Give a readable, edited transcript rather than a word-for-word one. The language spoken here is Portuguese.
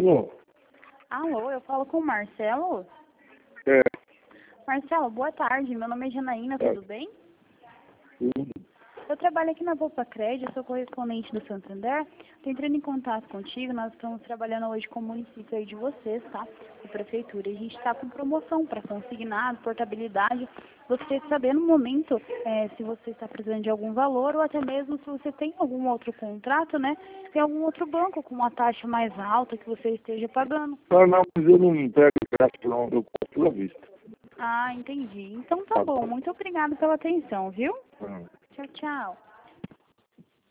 Alô? Alô, eu falo com o Marcelo? É, Marcelo, boa tarde. Meu nome é Janaína, tudo bem? tudo. Eu trabalho aqui na Poupa Crédito, eu sou correspondente do Santander. Estou entrando em contato contigo, nós estamos trabalhando hoje com o município aí de vocês, tá? Com a prefeitura. E a gente está com promoção para consignado, portabilidade. Gostaria de saber no momento se você está precisando de algum valor ou até mesmo se você tem algum outro contrato, né? Tem algum outro banco com uma taxa mais alta que você esteja pagando. Ah, não, mas eu não pego crédito, não, eu compro à vista. Ah, entendi. Então tá Tá bom. bom. Muito obrigada pela atenção, viu? Ah. Tchau, tchau.